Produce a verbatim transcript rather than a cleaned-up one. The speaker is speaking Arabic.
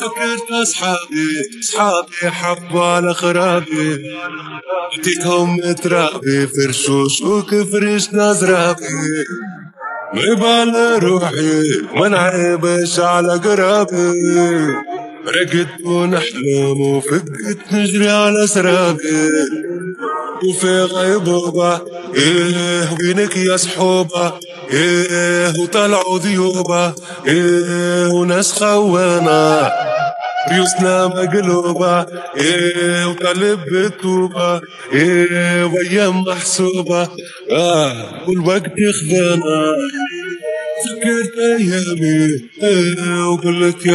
فكرت أصحابي أصحابي حبوا على خرابي، اديتهم ترابي فرشوش وكفرشنا زرابي، غيب على روحي ونعيبش على قرابي، رقدت ونحلم وفقت نجري على سرابي، وفي غيبوبة إيه وينك يا صحوبة إيه وطلعوا ذيوبة إيه وناس خوانة ريوسنا مقلوبة إيه وقلب بتوبة إيه وأيام محسوبة آه والوقت يخذانا. فكرت أيامي إيه وقلت يا